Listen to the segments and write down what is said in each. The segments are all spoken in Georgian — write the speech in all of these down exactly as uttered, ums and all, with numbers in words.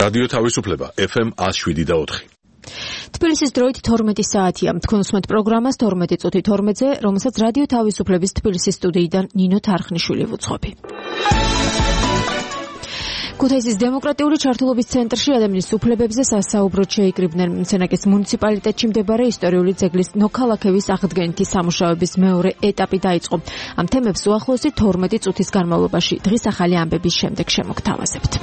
რადიო თავისუფლება ეფ ემ one oh seven და four. თბილისის დროით თორმეტი საათია. თქვენ უსმენთ პროგრამას თორმეტი წუთი თორმეტზე, რომელსაც რადიო თავისუფლების თბილისის სტუდიიდან ნინო თარხნიშვილი ვუძღვები. ქუთაისის დემოკრატიული ჩართულობის ცენტრში ადამიანის უფლებებზე სასაუბროდ შეიკრიბნენ. სენაკის მუნიციპალიტეტში მდებარე ისტორიული ძეგლის ნოქალაქევის აღდგენითი სამუშაოების მეორე ეტაპი დაიწყო. ამ თემებს უახლოესი თორმეტი წუთის განმავლობაში დღის ახალი ამბების შემდეგ შემოგთავაზებთ.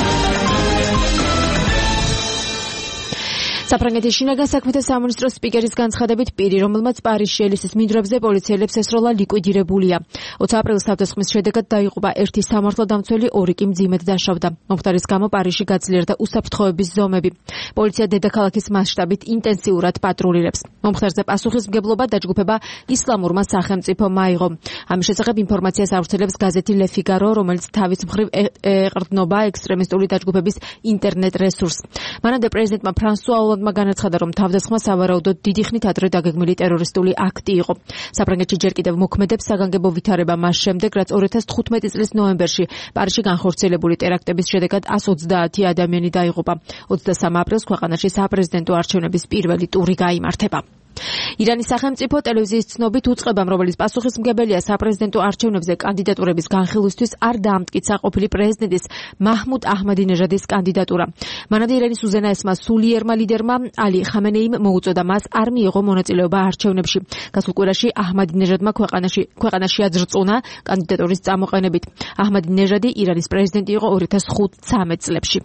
საფრანგეთის შინაგან საქმეთა სამინისტროს სპიკერის განცხადებით პირი, რომელმაც პარიზში ელისის მინდვრებზე პოლიციელებს ესროლა, ლიკვიდირებულია. ოცი აპრილის თავდასხმის შედეგად დაიღუპა ერთი სამართალდამცველი, ორი კი მძიმედ დაშავდა. მომხდარის გამო პარიზში გაძლიერდა უსაფრთხოების ზომები. პოლიცია დედაქალაქის მასშტაბით ინტენსიურად პატრულირებს. მომხდარზე პასუხისმგებლობა დაჯგუფება ისლამურმა სახელმწიფომ აიღო. ამის შესახებ ინფორმაციას ავრცელებს გაზეთი Le Figaro, რომელიც თავის მხრივ ეყრდნობა ექსტრემისტული დაჯგუფების ინტერნეტ რესურსს. მანამდე პრეზიდენტმა ფრანსუა ოლანდმა განაცხადა, რომ თავდასხმა სავარაუდოდ დიდი ხნით ადრე დაგეგმილი ტერორისტული აქტი იყო. საფრანგეთში ჯერ კიდევ მოქმედებს საგანგებო ვითარება მას შემდეგ, რაც ორი ათას თხუთმეტი წლის ნოემბერში პარიზში განხორციელებული ტერაქტების შედეგად one hundred twenty ადამიანი დაიღუპა. ოცდასამი აპრილს ქვეყანაში საპრეზიდენტო არჩევნების პირველი ტური გაიმართება. ირანის სახელმწიფო ტელევიზიის ცნობით უწყებამ, რომელიც პასუხისმგებელია საპრეზიდენტო არჩევნებზე კანდიდატურების განხილვისთვის, არ დაამტკიცა ყოფილი პრეზიდენტის მაჰმუდ აჰმადინეჟადის კანდიდატურა. მანამდე ირანის უზენაესმა სულიერმა ლიდერმა ალი ხამენეიმ მოუწოდა მას არ მიიღო მონაწილეობა არჩევნებში. გასულ კვირაში აჰმადინეჟადმა ქვეყანაში ქვეყანაში აძრწუნა კანდიდატურის წამოყენებით. აჰმადინეჟადი ირანის პრეზიდენტი იყო ორი ათას ხუთმოცდამეტ წლებში.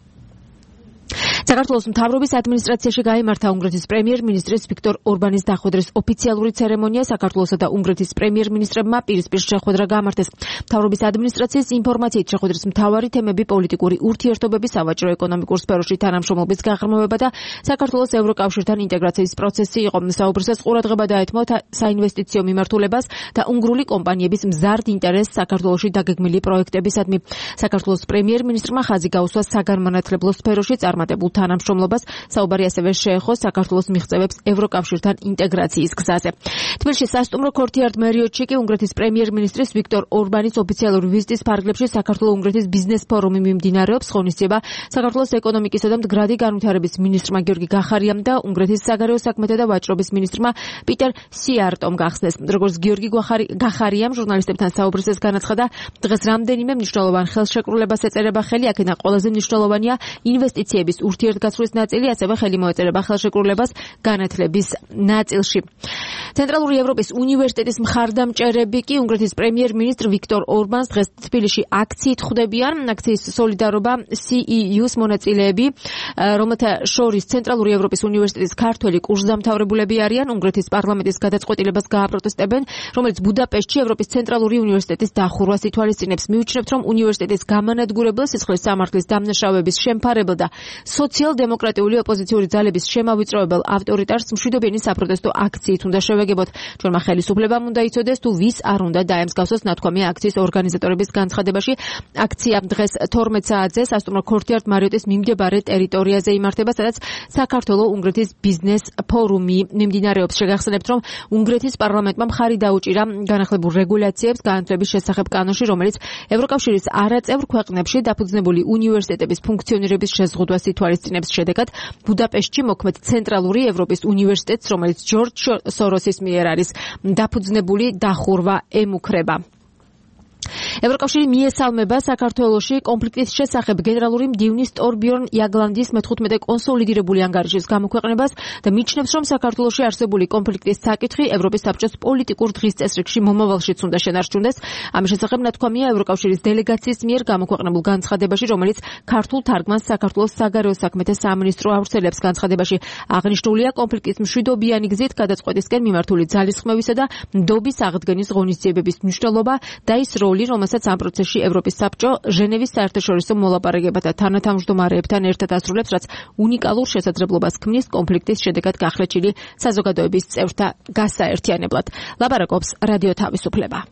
საქართველოს მთავრობის ადმინისტრაციაში გაიმართა უნგრეთის პრემიერ-მინისტრის ვიქტორ ორბანის დახვედრის ოფიციალური ცერემონია. საქართველოსა და უნგრეთის პრემიერ-მინისტრებმა პირისპირ შეხვედრა გამართეს. მთავრობის ადმინისტრაციის ინფორმაციით შეხვედრის მთავარი თემები პოლიტიკური ურთიერთობები, სავაჭრო-ეკონომიკურ სფეროში თანამშრომლობის გაღრმავება და საქართველოს ევროკავშირთან ინტეგრაციის პროცესი იყო. საუბრისას ყურადღება დაეთმო საინვესტიციო მიმართულებას და უნგრული კომპანიების მზარდ ინტერესს საქართველოში დაგეგმილი პროექტებისადმი. საქართველოს პრემიერ-მინისტრმა ხაზი გაუსვა საგანმანათლებლო სფეროში წარმატებულ თანამშრომლობას. საუბარი ასევე შეეხო საქართველოს მიღწევებს ევროკავშირთან ინტეგრაციის გზაზე. თბილისში სასტუმრო ქორთიარდ მერიოტში კი უნგრეთის პრემიერ-მინისტრის ვიქტორ ორბანის ოფიციალური ვიზიტის ფარგლებში საქართველო-უნგრეთის ბიზნეს ფორუმი მიმდინარეობს. ღონისძიება საქართველოს ეკონომიკისა და მდგრადი განვითარების მინისტრმა გიორგი გახარიამ და უნგრეთის საგარეო საქმეთა და ვაჭრობის მინისტრმა პიტერ სიარტომ გახსნეს. როგორც გიორგი გახარიამ ჟურნალისტებთან საუბრისას განაცხადა, დღეს რამდენიმე მნიშვნელოვან ხელშეკრულებას ეწერება ხელი, აქედან ყველაზე მნიშვნელოვანია ინვესტიციების ურთიერთგაცვლის ნაწილი, ასევე ხელი მოეწერება ხელშეკრულებას განათლების ნაწილში. ცენტრალური ევროპის უნივერსიტეტის მხარდამჭერები კი უნგრეთის პრემიერ-მინისტრ ვიქტორ ორბანს დღეს თბილისში აქციით ხვდებიან. აქციის სოლიდარობა სი ი იუს მონაწილეები, რომელთა შორის ცენტრალური ევროპის უნივერსიტეტის ქართველი კურსდამთავრებულები არიან, უნგრეთის პარლამენტის გადაწყვეტილებას გააპროტესტებენ, რომელიც ბუდაპეშტში ევროპის ცენტრალური უნივერსიტეტის დახურვას ითვალისწინებს. მივუჩნევთ, რომ უნივერსიტეტის გამანადგურებელ სისხლის სამართლის დამნაშავეების შემფარებელ და სოციალ-დემოკრატიული ოპოზიციური ძალების შემავიწროებელ ავტორიტარს მშვიდობიანი საპროტესტო აქციით უნდა შევეგებოთ. ჩვენმა ხელისუფლებამ უნდა იცოდეს, თუ ვის არ უნდა დაემსგავსოს ნათქვამია აქციის ორგანიზატორების განცხადებაში. აქცია დღეს თორმეტ საათზე სასტუმრო ქორთიარდ მარიოტის მიმდებარე ტერიტორიაზე იმართება, სადაც საქართველო-უნგრეთის ბიზნეს ფორუმი მიმდინარეობს. შეგახსენებთ, რომ უნგრეთის პარლამენტმა მხარი დაუჭირა განახლებულ რეგულაციებს განათლების შესახებ კანონში, რომელიც ევროკავშირის არაწევრ ქვეყნებში დაფუძნებული უნივერსიტეტების ფუნქციონირების შეზღუდვას ითვალისწინებს. შედეგად ბუდაპეშტში მოქმედ ცენტრალური ევროპის უნივერსიტეტს, რომელიც ჯორჯ სოროსის მიერ არის დაფუძნებული, დახურვა ემუქრება. ევროკავშირი მიესალმება საქართველოში კონფლიქტის შესახებ გენერალური მდივნის ტორბიორნ იაგლანდის მეთხუთმეტე კონსოლიდირებული ანგარიშის გამოქვეყნებას და მიჩნევს, რომ საქართველოში არსებული კონფლიქტის საკითხი ევროპის საბჭოს პოლიტიკურ დღის წესრიგში მომავალშიც უნდა შენარჩუნდეს. ამის შესახებ ნათქვამია ევროკავშირის დელეგაციის მიერ გამოქვეყნებულ განცხადებაში, რომელიც ქართულ თარგმანს საქართველოს საგარეო საქმეთა სამინისტრო ავრცელებს. განცხადებაში აღნიშნულია კონფლიქტის მშვიდობიანი გზით გადაწყვეტისკენ მიმართული ძალისხმევისა და ნდობის აღდგენის ღონისძიებების მნიშვნელობა და ის როლი, რომელსაც ამ პროცესში ევროპის საბჭო ჟენევის საერთაშორისო მოლაპარაკებათა თანათავმჯდომარეებთან ერთად ასრულებს, რაც უნიკალურ შესაძლებლობას ქმნის კონფლიქტის შედეგად გახლეჩილი საზოგადოების წევრთა გასაერთიანებლად. ლაპარაკობს რადიო თავისუფლება.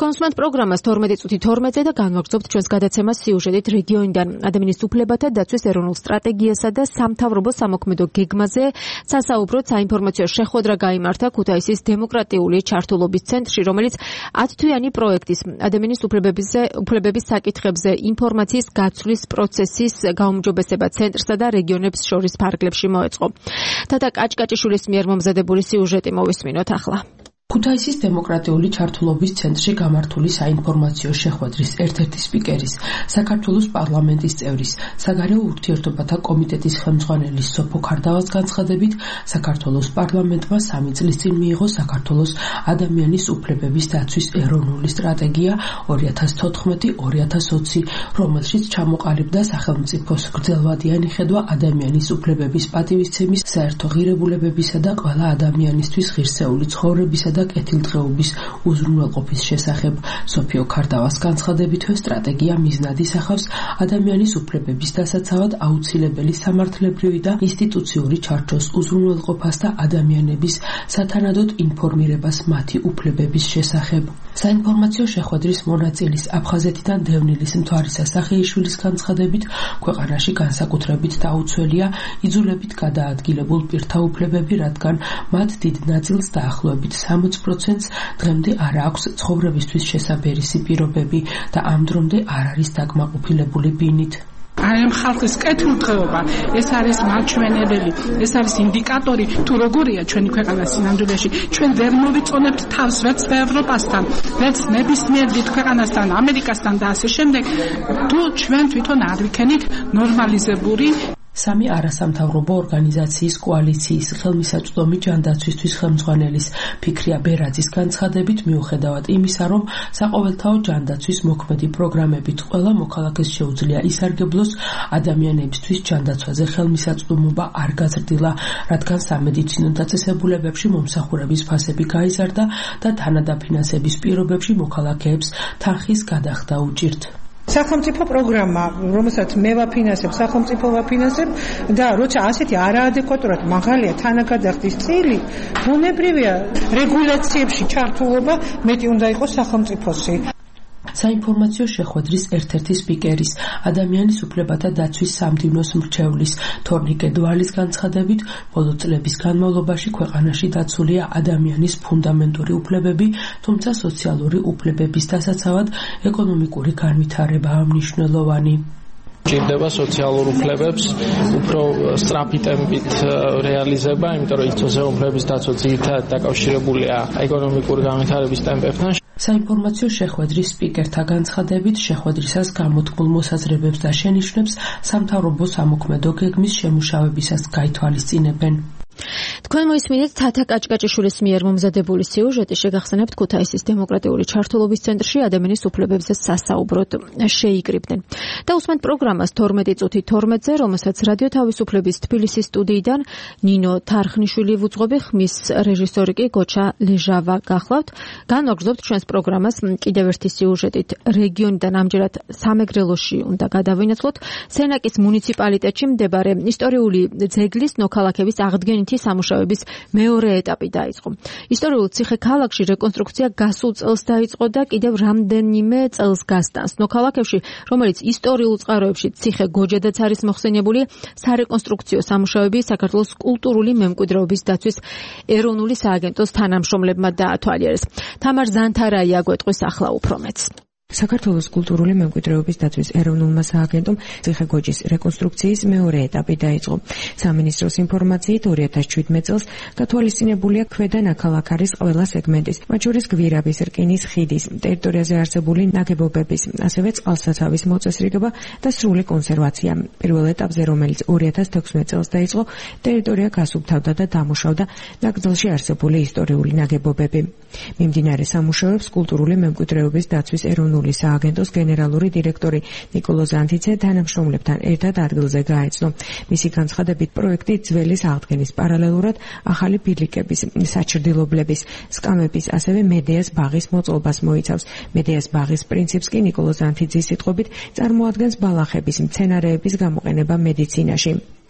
თქვენსმენთ პროგრამას თორმეტი წუთი თორმეტზე და განვაგრძობთ ჩვენს გადაცემას სიუჟეტით რეგიონიდან ადამიანის უფლებათა დაცვის ეროვნულ სტრატეგიასა და სამთავრობო სამოქმედო გეგმაზე სასაუბროდ საინფორმაციო შეხვედრა გაიმართა ქუთაისის დემოკრატიული ჩართულობის ცენტრში, რომელიც ათთვიანი პროექტის ადამიანის უფლებებზე უფლებების საკითხებზე ინფორმაციის გაცვლის პროცესის გაუმჯობესება ცენტრსა და რეგიონებს შორის ფარგლებში მოეწყო. თათა კაჭკაჭიშვილის მიერ მომზადებული სიუჟეტი მოვისმინოთ ახლა. ქუთაისის დემოკრატიული ჩართულობის ცენტრში გამართული საინფორმაციო შეხვედრის ერთ-ერთი სპიკერის, საქართველოს პარლამენტის წევრის, საგარეო ურთიერთობათა კომიტეტის ხელმძღვანელის სოფო ქარდავას განცხადებით, საქართველოს პარლამენტმა სამი წლის წინ მიიღო საქართველოს ადამიანის უფლებების დაცვის ეროვნული სტრატეგია ორი ათას თოთხმეტი ორი ათას ოცი, რომელშიც ჩამოყალიბდა სახელმწიფოს გრძელვადიანი ხედვა ადამიანის უფლებების პატივისცემის, საერთო ღირებულებებისა და ყველა ადამიანისთვის ღირსეული ცხოვრებისა და კეთილდღეობის უზრუნველყოფის შესახებ. სოფიო ქარდავას განცხადებითვე სტრატეგია მიზნად ისახავს ადამიანის უფლებების დასაცავად აუცილებელი სამართლებრივი და ინსტიტუციური ჩარჩოს უზრუნველყოფას და ადამიანების სათანადოდ ინფორმირებას მათი უფლებების შესახებ. საინფორმაციო შეხვედრის მონაწილის აფხაზეთიდან დევნილის მთვარისა სახეიშვილის განცხადებით, ქვეყანაში განსაკუთრებით დაუცველია იძულებით გადაადგილებულ პირთა უფლებები, რადგან მათ დიდ ნაწილს დაახლოებით სამოცი პროცენტს დღემდე არ აქვს ცხოვრებისთვის შესაბერისი პირობები და ამ დრომდე არ არის დაკმაყოფილებული ბინით. აი ამ ხალხის კეთილდღეობა, ეს არის მაჩვენებელი, ეს არის ინდიკატორი თუ როგორია ჩვენი ქვეყანა სინამდვილეში. ჩვენ ვერ მოვიწონებთ თავს ვერც ევროპასთან, ვერც ნებისმიერ დიდ ქვეყანასთან, ამერიკასთან და ასე შემდეგ, თუ ჩვენ თვითონ არ ვიქენით ნორმალიზებული. სამი არასამთავრობო ორგანიზაციის კოალიციის ხელმისაწვდომი ჯანდაცვისთვის ხელმძღვანელის ფიქრია ბერაძის განცხადებით, მიუხედავად იმისა, რომ საყოველთაო ჯანდაცვის მოქმედი პროგრამებით ყველა მოქალაქეს შეუძლია ისარგებლოს, ადამიანებისთვის ჯანდაცვაზე ხელმისაწვდომობა არ გაზრდილა, რადგან სამედიცინო დაწესებულებებში მომსახურების ფასები გაიზარდა და თანადაფინანსების პირობებში მოქალაქეებს თანხის გადახდა უჭირთ. სახელმწიფო პროგრამა, რომელსაც მე ვაფინანსებ, სახელმწიფო ვაფინანსებ და როცა ასეთი არაადეკვატურად მაღალია თანაგადახდის წილი, ბუნებრივია რეგულაციებში ჩართულობა მეტი უნდა იყოს სახელმწიფოსი. საინფორმაციო შეხვედრის ერთ-ერთი სპიკერის, ადამიანის უფლებათა დაცვის სამდივნოს მრჩევლის თორნიკე დვალის განცხადებით, ბოლო წლების განმავლობაში ქვეყანაში დაცულია ადამიანის ფუნდამენტური უფლებები, თუმცა სოციალური უფლებების დასაცავად ეკონომიკური განვითარებაა მნიშვნელოვანი. ჭირდება სოციალურ უფლებებს უფრო სწრაფი ტემპით რეალიზება, იმიტომ რომ სოციალურ უფლებების დაცვა ძირითადად დაკავშირებულია ეკონომიკური განვითარების ტემპებთან. საინფორმაციო შეხვედრის სპიკერთა განცხადებით, შეხვედრისას გამოთქმულ მოსაზრებებს და შენიშვნებს სამთავრობო სამოქმედო გეგმის შემუშავებისას გაითვალისწინებენ. თქვენ მოისმინეთ თათა კაჭკაჭიშვილის მიერ მომზადებული სიუჟეტი, შეგახსენებთ ქუთაისის დემოკრატიული ჩართულობის ცენტრში ადამიანის უფლებებზე სასაუბროდ შეიკრიბნენ. და უსმენთ პროგრამას თორმეტი წუთი თორმეტზე, რომელსაც რადიო თავისუფლების თბილისის სტუდიიდან ნინო თარხნიშვილი ვუძღვები, ხმის რეჟისორი კი გოჩა ლეჟავა გახლავთ. განვაგრძობთ ჩვენს პროგრამას კიდევ ერთი სიუჟეტით. რეგიონიდან ამჯერად სამეგრელოში უნდა გადავინაცვლოთ. სენაკის მუნიციპალიტეტში მდებარე ისტორიული ძეგლის ნოქალაქების აღდგენითი სამუშაოების მეორე ეტაპი დაიწყო. ისტორიულ ციხე-ქალაქში რეკონსტრუქცია გასულ წელს დაიწყო და კიდევ რამდენიმე წელს გასტანს. ნოქალაქებში, რომელიც ისტორიულ წყაროებში ციხე გოჯადაც არის მოხსენიებული, სარეკონსტრუქციო სამუშაოები საქართველოს კულტურული მემკვიდრეობის დაცვის ეროვნული სააგენტოს თანამშრომლებმა დაათვალიერეს. თამარ ზანთარაია გვეტყვის ახლა უფრო მეც. საქართველოს კულტურული მემკვიდრეობის დაცვის ეროვნულმა სააგენტომ ციხე-გოჯის რეკონსტრუქციის მეორე ეტაპი დაიწყო. სამინისტროს ინფორმაციით ორი ათას შვიდმეტ წელს გათვალისწინებულია ქვედა ნაქალაქარის ყველა სეგმენტის, მათ შორის გვირაბის, რკინის ხიდის, ტერიტორიაზე არსებული ნაგებობების, ასევე წყალსაცავის მოწესრიგება და სრული კონსერვაცია. პირველ ეტაპზე, რომელიც ორი ათას თექვსმეტ წელს დაიწყო, ტერიტორია გასუფთავდა და დამუშავდა ნაკრძალში არსებული ისტორიული ნაგებობები. მიმდინარე სამუშაოებს კულტურული მემკვიდრეობის დაცვის ეროვნული სააგენტოს გენერალური დირექტორი ნიკოლო ზანთიცე თანამშრომლებთან ერთად ადგილზე გაეცნო. მისი განცხადებით, პროექტი ძველის აღდგენის პარალელურად ახალი ბილიკების, საჩრდილობლების, სკამების, ასევე მედეას ბაღის მოწყობას მოიცავს. მედეას ბაღის პრინციპს კი ნიკოლო ზანთიძის სიტყვებით წარმოადგენს ბალახების, მცენარეების გამოყენება მედიცინაში.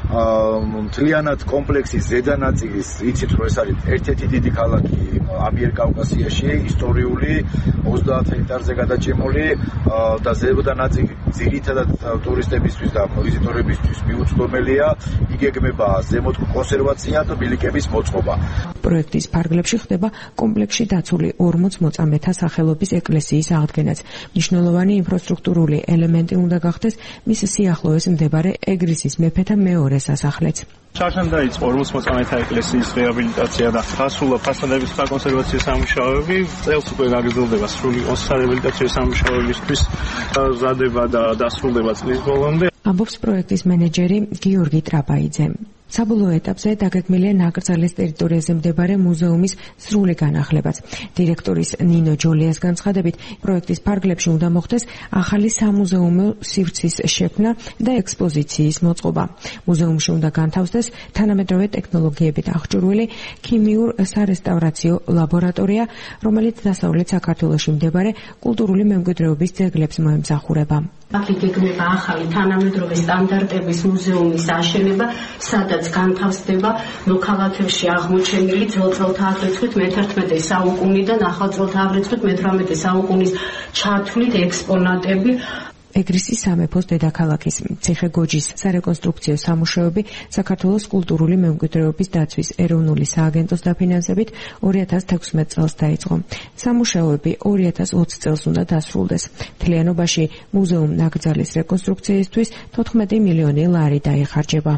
მთლიანად კომპლექსის ზედა ნაწილის იცით რომ ეს არის ერთ-ერთი დიდი ქალაქი ამიერკავკასიაში, ისტორიული ოცდაათ ჰექტარზე გადაჭიმული და ზედა ნაწილი ძირითადად ტურისტებისთვის და ვიზიტორებისთვის მიუწვდომელია, იგეგმება ზემოთ კონსერვაცია და ბილიკების მოწყობა. პროექტის ფარგლებში ხდება კომპლექსში დაცული ორმოც მოწამეთა სახელობის ეკლესიის აღდგენაც. მნიშვნელოვანი ინფრასტრუქტურული ელემენტი უნდა გახდეს მის სიახლოვეს უკვე ეგრისის მეფეთა მეორე სასახლეც. ჩარჩან დაიწყო ორმოც მოწამეთა ეკლესიის რეაბილიტაცია და გასულა ფასადების საკონსერვაციო სამუშაოები. წელს უკვე გაგრძელდება სრული კონსერვაციო სამუშაოებისთვის მზადება და დასრულდება წლის ბოლომდე. ამბობს პროექტის მენეჯერი გიორგი ტრაპაიძე. საბოლოო ეტაპზე დაგეგმილია ნაკრძალის ტერიტორიაზე მდებარე მუზეუმის სრული განახლებაც. დირექტორის ნინო ჯოლიას განცხადებით, პროექტის ფარგლებში უნდა მოხდეს ახალი სამუზეუმო სივრცის შექმნა და ექსპოზიციის მოწყობა. მუზეუმში უნდა განთავსდეს თანამედროვე ტექნოლოგიებით აღჭურვილი ქიმიურ სარესტავრაციო ლაბორატორია, რომელიც დასავლეთ საქართველოში მდებარე კულტურული მემკვიდრეობის ძეგლებს მოემსახურება. აქ იგეგმება ახალი თანამედროვე სტანდარტების მუზეუმის აშენება, სადაც განთავსდება მოქალაქეებში აღმოჩენილი ძველწელთა აგრეთვით მეთერთმეტე საუკუნიდან ახალწელთა აგრეთვით მეთვრამეტე საუკუნის ჩათვლით ექსპონატები. ეგრისის სამეფოს დედაქალაქის ციხე-გოჯის სარეკონსტრუქციო სამუშაოები საქართველოს კულტურული მემკვიდრეობის დაცვის ეროვნული სააგენტოს დაფინანსებით ორი ათას თექვსმეტ წელს დაიწყო. სამუშაოები ორი ათას ოცი წელს უნდა დასრულდეს. მთლიანობაში მუზეუმ ნაკრძალის რეკონსტრუქციისთვის თოთხმეტი მილიონი ლარი დაიხარჯება.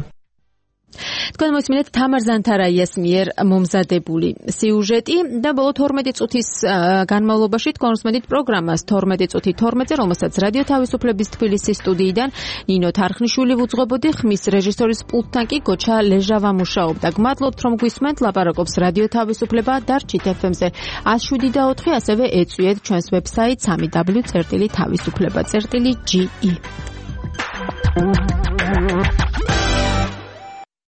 თქვენ მოსმინეთ თამარ ზანთარაიას მიერ მომზადებული სიუჟეტი და ბოლო თორმეტი წუთის განმავლობაში თქვენ მოსმენთ პროგრამას თორმეტი წუთი თორმეტზე, რომელსაც რადიო თავისუფლების თბილისის სტუდიიდან ნინო თარხნიშვილი უძღვებოდი, ხმის რეჟისორის პულტთან კი გოჩა ლეჟავა მუშაობდა. გმადლობთ რომ გვისმენთ, ლაპარაკობს რადიო თავისუფლება დარჩით ეფ ემ-ზე one oh seven point four, ასევე ეწვიეთ ჩვენს ვებსაიტს three w წერტილი თავისუფლება წერტილი ჯი ი.